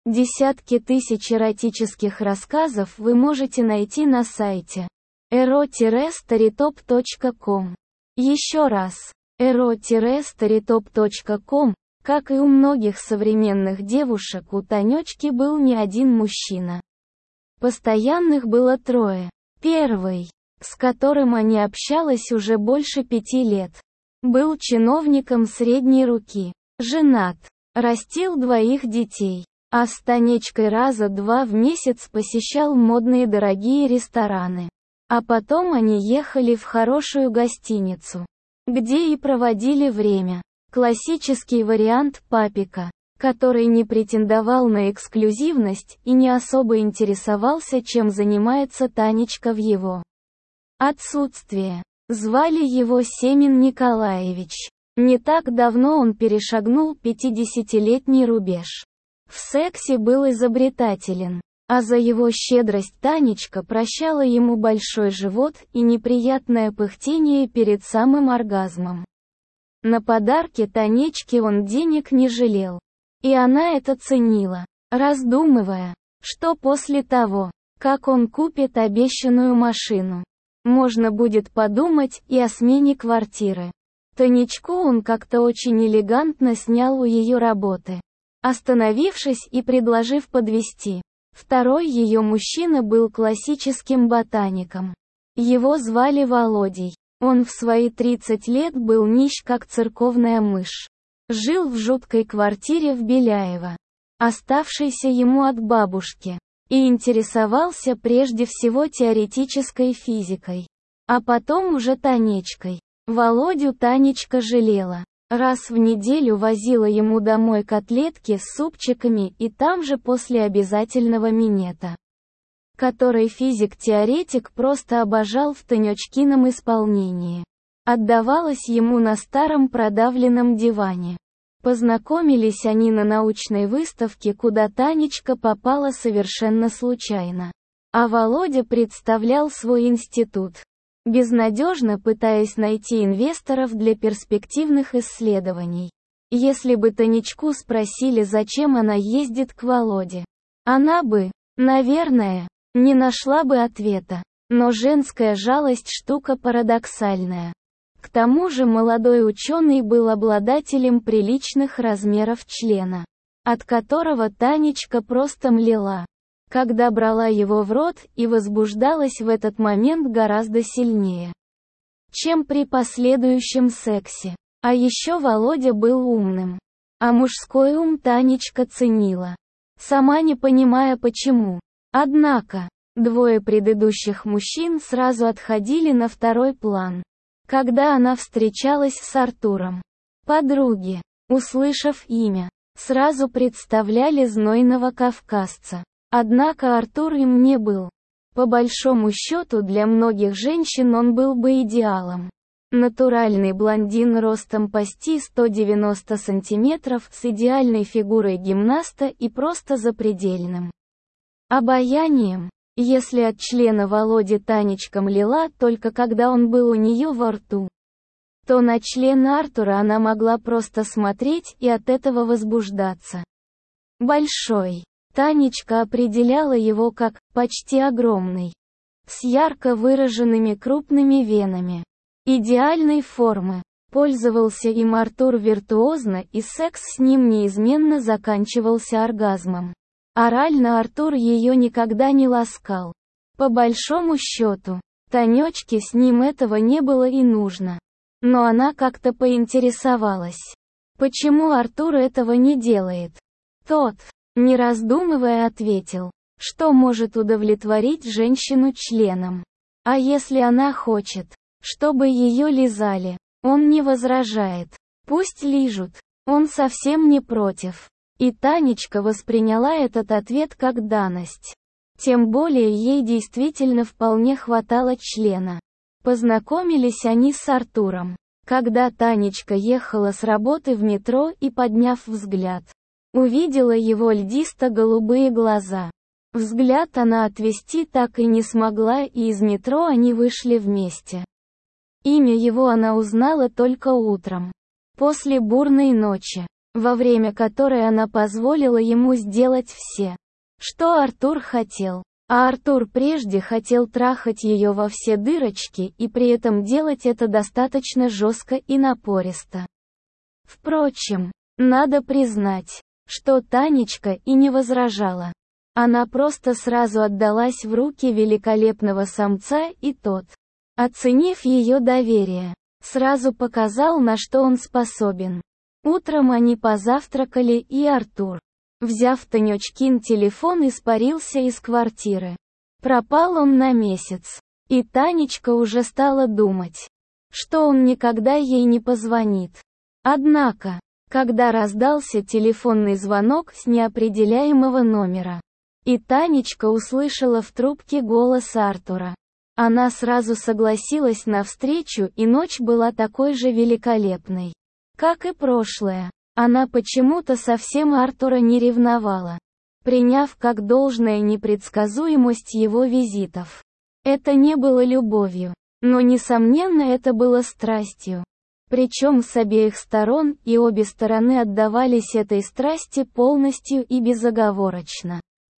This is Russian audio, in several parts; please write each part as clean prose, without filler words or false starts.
Десятки тысяч эротических рассказов вы можете найти на сайте ero-storytop.com. Еще раз, ero-storytop.com. Как и у многих современных девушек, у Танечки был не один мужчина. Постоянных было 3. Первый, с которым они общалась уже больше 5 лет, был чиновником средней руки, женат, растил 2 детей, а с Танечкой раза 2 в месяц посещал модные дорогие рестораны. А потом они ехали в хорошую гостиницу, где и проводили время. Классический вариант папика, который не претендовал на эксклюзивность и не особо интересовался, чем занимается Танечка в его отсутствие. Звали его Семен Николаевич. Не так давно он перешагнул 50-летний рубеж. В сексе был изобретателен, а за его щедрость Танечка прощала ему большой живот и неприятное пыхтение перед самым оргазмом. На подарки Танечке он денег не жалел. И она это ценила, раздумывая, что после того, как он купит обещанную машину, можно будет подумать и о смене квартиры. Танечку он как-то очень элегантно снял у ее работы, остановившись и предложив подвезти. Второй ее мужчина был классическим ботаником. Его звали Володей. Он в свои 30 лет был нищ как церковная мышь. Жил в жуткой квартире в Беляево, оставшейся ему от бабушки, и интересовался прежде всего теоретической физикой, а потом уже Танечкой. Володю Танечка жалела. Раз в неделю возила ему домой котлетки с супчиками и там же после обязательного минета, который физик-теоретик просто обожал в Танечкином исполнении. Отдавалась ему на старом продавленном диване. Познакомились они на научной выставке, куда Танечка попала совершенно случайно. А Володя представлял свой институт, безнадежно пытаясь найти инвесторов для перспективных исследований. Если бы Танечку спросили, зачем она ездит к Володе, она бы, наверное, не нашла бы ответа. Но женская жалость штука парадоксальная. К тому же молодой ученый был обладателем приличных размеров члена, от которого Танечка просто млела, когда брала его в рот, и возбуждалась в этот момент гораздо сильнее, чем при последующем сексе. А еще Володя был умным. А мужской ум Танечка ценила, сама не понимая почему. Однако, 2 предыдущих мужчин сразу отходили на второй план, когда она встречалась с Артуром. Подруги, услышав имя, сразу представляли знойного кавказца. Однако Артур им не был. По большому счету для многих женщин он был бы идеалом. Натуральный блондин ростом почти 190 сантиметров с идеальной фигурой гимнаста и просто запредельным обаянием. Если от члена Володи Танечка млела только когда он был у нее во рту, то на член Артура она могла просто смотреть и от этого возбуждаться. Большой. Танечка определяла его как «почти огромный», с ярко выраженными крупными венами, идеальной формы. Пользовался им Артур виртуозно, и секс с ним неизменно заканчивался оргазмом. Орально Артур ее никогда не ласкал. По большому счету, Танечке с ним этого не было и нужно. Но она как-то поинтересовалась, почему Артур этого не делает. Тот, не раздумывая, ответил, что может удовлетворить женщину членом. А если она хочет, чтобы ее лизали, он не возражает. Пусть лижут, он совсем не против. И Танечка восприняла этот ответ как данность. Тем более ей действительно вполне хватало члена. Познакомились они с Артуром, когда Танечка ехала с работы в метро и, подняв взгляд, увидела его льдисто-голубые глаза. Взгляд она отвести так и не смогла, и из метро они вышли вместе. Имя его она узнала только утром, после бурной ночи. во время которой она позволила ему сделать все, что Артур хотел. А Артур прежде хотел трахать ее во все дырочки и при этом делать это достаточно жестко и напористо. Впрочем, надо признать, что Танечка и не возражала. Она просто сразу отдалась в руки великолепного самца, и тот, оценив ее доверие, сразу показал, на что он способен. Утром они позавтракали, и Артур, взяв Танечкин телефон, испарился из квартиры. Пропал он на месяц. И Танечка уже стала думать, что он никогда ей не позвонит. Однако, когда раздался телефонный звонок с неопределяемого номера, и Танечка услышала в трубке голос Артура, она сразу согласилась на встречу, и ночь была такой же великолепной, как и прошлая. Она почему-то совсем Артура не ревновала, приняв как должное непредсказуемость его визитов. Это не было любовью, но несомненно это было страстью. Причем с обеих сторон, и обе стороны отдавались этой страсти полностью и безоговорочно.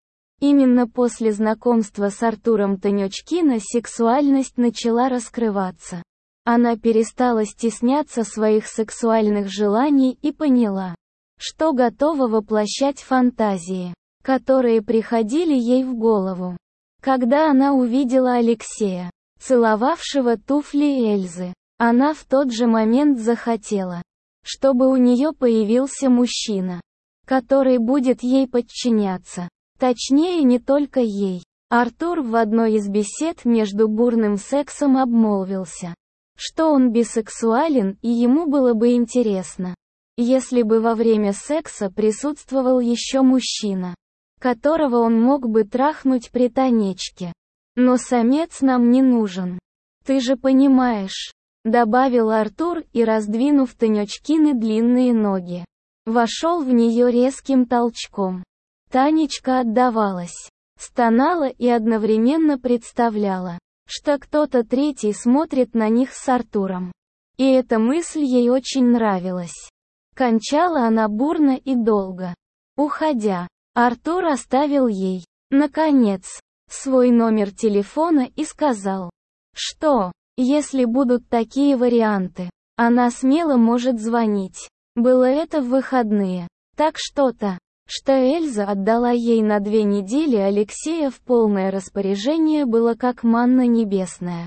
Именно после знакомства с Артуром Танечкина сексуальность начала раскрываться. Она перестала стесняться своих сексуальных желаний и поняла, что готова воплощать фантазии, которые приходили ей в голову. Когда она увидела Алексея, целовавшего туфли Эльзы, она в тот же момент захотела, чтобы у нее появился мужчина, который будет ей подчиняться. Точнее, не только ей. Артур в одной из бесед между бурным сексом обмолвился, что он бисексуален, и ему было бы интересно, если бы во время секса присутствовал еще мужчина, которого он мог бы трахнуть при Танечке. «Но самец нам не нужен. Ты же понимаешь», — добавил Артур и, раздвинув Танечкины длинные ноги, вошел в нее резким толчком. Танечка отдавалась, стонала и одновременно представляла, что кто-то третий смотрит на них с Артуром. И эта мысль ей очень нравилась. Кончала она бурно и долго. Уходя, Артур оставил ей, наконец, свой номер телефона и сказал, что, если будут такие варианты, она смело может звонить. Было это в выходные. Так что-то, что Эльза отдала ей на 2 недели Алексея в полное распоряжение, было как манна небесная.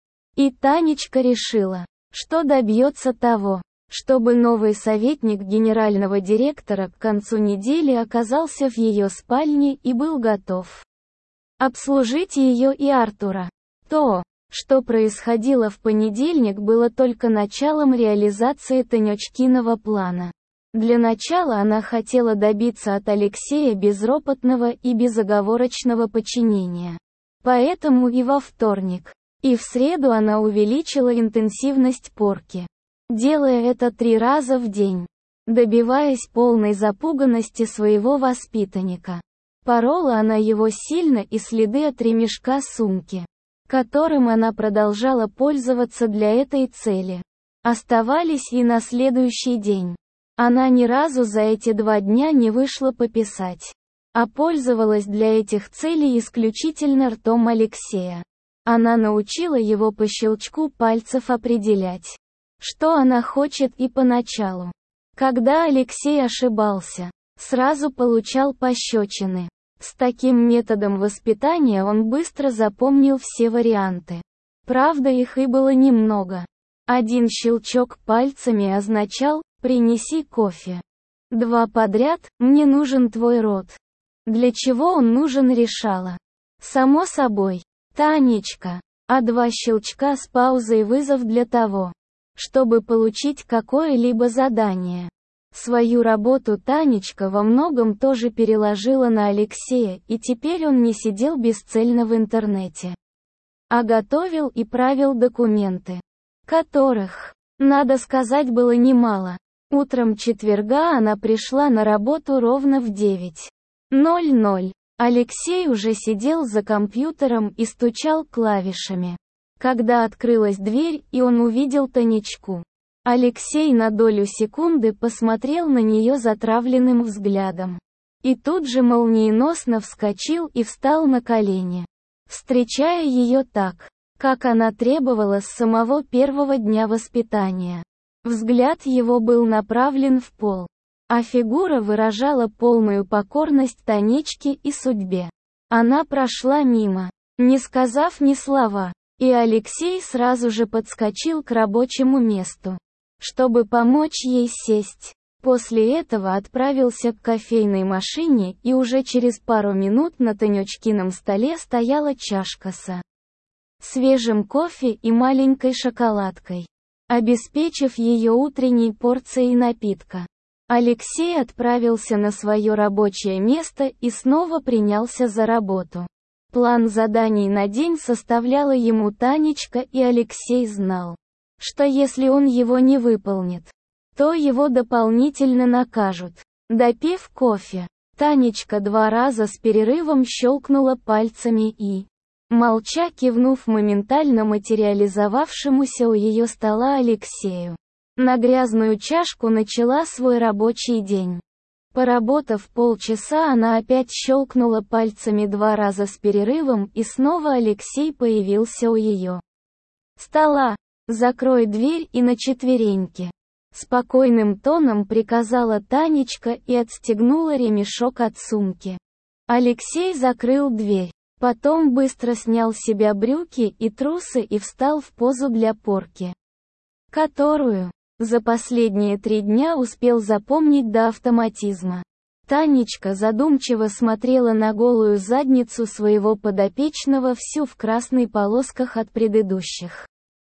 И Танечка решила, что добьется того, чтобы новый советник генерального директора к концу недели оказался в ее спальне и был готов обслужить ее и Артура. То, что происходило в понедельник, было только началом реализации Танечкиного плана. Для начала она хотела добиться от Алексея безропотного и безоговорочного подчинения. Поэтому и во вторник, и в среду она увеличила интенсивность порки, делая это 3 раза в день, добиваясь полной запуганности своего воспитанника. Порола она его сильно, и следы от ремешка сумки, которым она продолжала пользоваться для этой цели, оставались и на следующий день. Она ни разу за эти 2 дня не вышла пописать, а пользовалась для этих целей исключительно ртом Алексея. Она научила его по щелчку пальцев определять, что она хочет, и поначалу, когда Алексей ошибался, сразу получал пощечины. С таким методом воспитания он быстро запомнил все варианты. Правда, их и было немного. 1 щелчок пальцами означал «принеси кофе». 2 подряд «мне нужен твой рот». Для чего он нужен, решала, само собой, Танечка. А 2 щелчка с паузой вызов для того, чтобы получить какое-либо задание. Свою работу Танечка во многом тоже переложила на Алексея, и теперь он не сидел бесцельно в интернете, а готовил и правил документы, которых, надо сказать, было немало. Утром четверга она пришла на работу ровно в 9:00. Алексей уже сидел за компьютером и стучал клавишами, когда открылась дверь, и он увидел Танечку. Алексей на долю секунды посмотрел на нее затравленным взглядом. И тут же молниеносно вскочил и встал на колени, встречая ее так, как она требовала с самого первого дня воспитания. Взгляд его был направлен в пол, а фигура выражала полную покорность Танечке и судьбе. Она прошла мимо, не сказав ни слова, и Алексей сразу же подскочил к рабочему месту, чтобы помочь ей сесть. После этого отправился к кофейной машине, и уже через пару минут на Танечкином столе стояла чашка со свежим кофе и маленькой шоколадкой, обеспечив ее утренней порцией напитка. Алексей отправился на свое рабочее место и снова принялся за работу. План заданий на день составляла ему Танечка, и Алексей знал, что если он его не выполнит, то его дополнительно накажут. Допив кофе, Танечка 2 раза с перерывом щелкнула пальцами и, молча кивнув моментально материализовавшемуся у ее стола Алексею, на грязную чашку начала свой рабочий день. Поработав полчаса, она опять щелкнула пальцами 2 раза с перерывом, и снова Алексей появился у ее стола. «Закрой дверь и на четвереньки», — спокойным тоном приказала Танечка и отстегнула ремешок от сумки. Алексей закрыл дверь, потом быстро снял с себя брюки и трусы и встал в позу для порки, которую за последние 3 дня успел запомнить до автоматизма. Танечка задумчиво смотрела на голую задницу своего подопечного, всю в красной полосках от предыдущих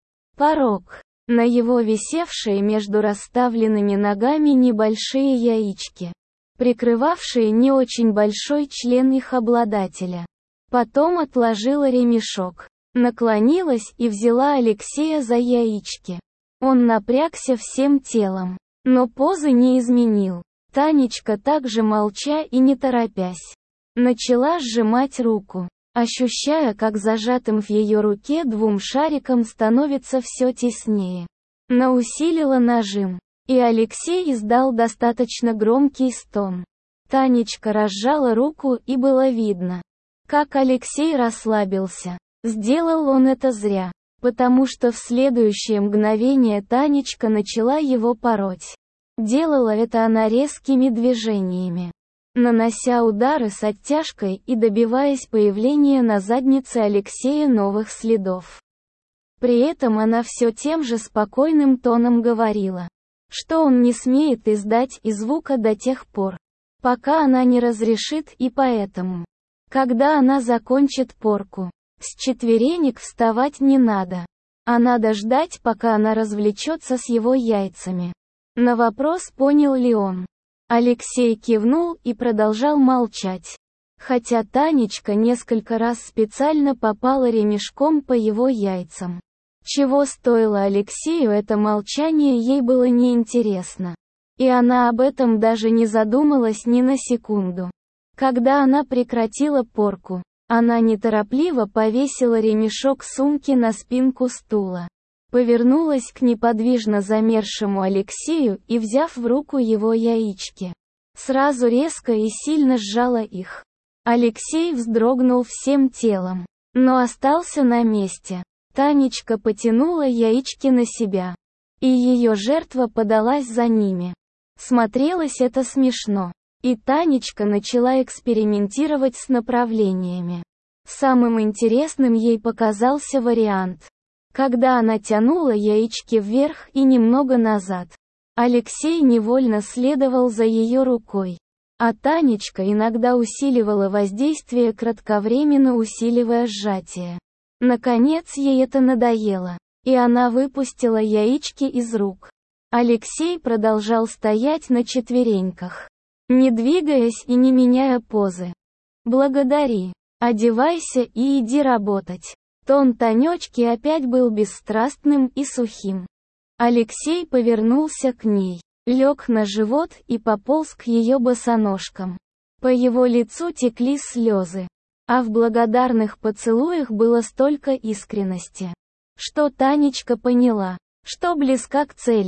порок. На его висевшие между расставленными ногами небольшие яички, прикрывавшие не очень большой член их обладателя. Потом отложила ремешок, наклонилась и взяла Алексея за яички. Он напрягся всем телом, но позы не изменил. Танечка также молча и не торопясь начала сжимать руку, ощущая, как зажатым в ее руке 2 шариком становится все теснее. Но усилила нажим, и Алексей издал достаточно громкий стон. Танечка разжала руку, и было видно, как Алексей расслабился. Сделал он это зря, потому что в следующее мгновение Танечка начала его пороть. Делала это она резкими движениями, нанося удары с оттяжкой и добиваясь появления на заднице Алексея новых следов. При этом она все тем же спокойным тоном говорила, что он не смеет издать и звука до тех пор, пока она не разрешит, и поэтому, когда она закончит порку, с четверенек вставать не надо, а надо ждать, пока она развлечется с его яйцами. На вопрос, понял ли он, Алексей кивнул и продолжал молчать, хотя Танечка несколько раз специально попала ремешком по его яйцам. Чего стоило Алексею это молчание, ей было неинтересно, и она об этом даже не задумалась ни на секунду. Когда она прекратила порку, она неторопливо повесила ремешок сумки на спинку стула, повернулась к неподвижно замершему Алексею и, взяв в руку его яички, сразу резко и сильно сжала их. Алексей вздрогнул всем телом, но остался на месте. Танечка потянула яички на себя, и ее жертва подалась за ними. Смотрелось это смешно, и Танечка начала экспериментировать с направлениями. Самым интересным ей показался вариант, когда она тянула яички вверх и немного назад. Алексей невольно следовал за ее рукой, а Танечка иногда усиливала воздействие, кратковременно усиливая сжатие. Наконец ей это надоело, и она выпустила яички из рук. Алексей продолжал стоять на четвереньках, не двигаясь и не меняя позы. «Благодари, одевайся и иди работать». Тон Танечки опять был бесстрастным и сухим. Алексей повернулся к ней, лег на живот и пополз к ее босоножкам. По его лицу текли слезы, а в благодарных поцелуях было столько искренности, что Танечка поняла, что близка к цели.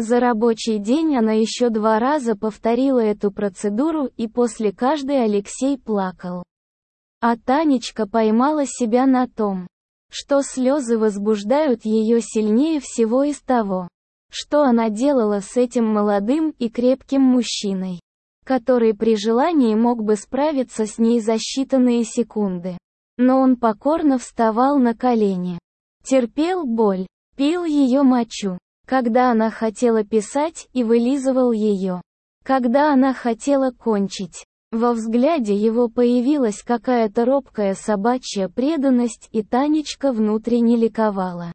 За рабочий день она еще 2 раза повторила эту процедуру, и после каждой Алексей плакал. А Танечка поймала себя на том, что слезы возбуждают ее сильнее всего из того, что она делала с этим молодым и крепким мужчиной, который при желании мог бы справиться с ней за считанные секунды. Но он покорно вставал на колени, терпел боль, пил ее мочу, когда она хотела писать, и вылизывал ее, когда она хотела кончить. Во взгляде его появилась какая-то робкая собачья преданность, и Танечка внутренне ликовала.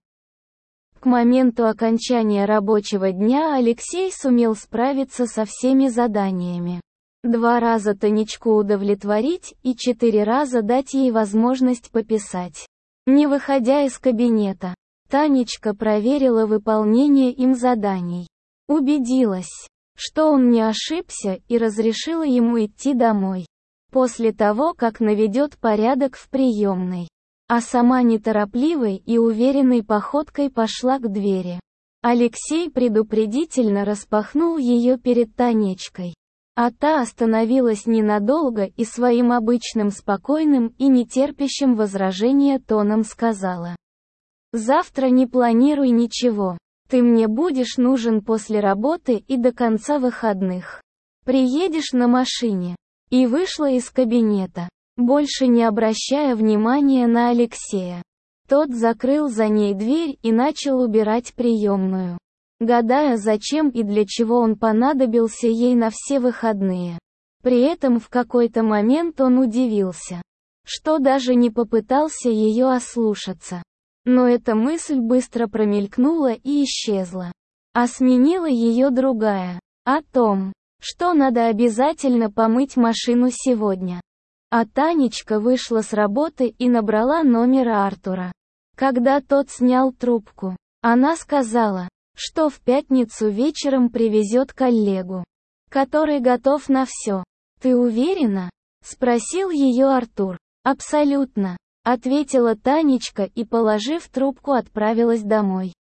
К моменту окончания рабочего дня Алексей сумел справиться со всеми заданиями. 2 раза Танечку удовлетворить и 4 раза дать ей возможность пописать. Не выходя из кабинета, Танечка проверила выполнение им заданий. Убедилась, что он не ошибся, и разрешила ему идти домой. После того, как наведет порядок в приемной. А сама неторопливой и уверенной походкой пошла к двери. Алексей предупредительно распахнул ее перед Танечкой. А та остановилась ненадолго и своим обычным спокойным и нетерпящим возражения тоном сказала: «Завтра не планируй ничего. Ты мне будешь нужен после работы и до конца выходных. Приедешь на машине». И вышла из кабинета, больше не обращая внимания на Алексея. Тот закрыл за ней дверь и начал убирать приемную, гадая, зачем и для чего он понадобился ей на все выходные. При этом в какой-то момент он удивился, что даже не попытался ее ослушаться. Но эта мысль быстро промелькнула и исчезла. А сменила ее другая, о том, что надо обязательно помыть машину сегодня. А Танечка вышла с работы и набрала номер Артура. Когда тот снял трубку, она сказала, что в пятницу вечером привезет коллегу, который готов на все. «Ты уверена?» — спросил ее Артур. «Абсолютно», — ответила Танечка и, положив трубку, отправилась домой.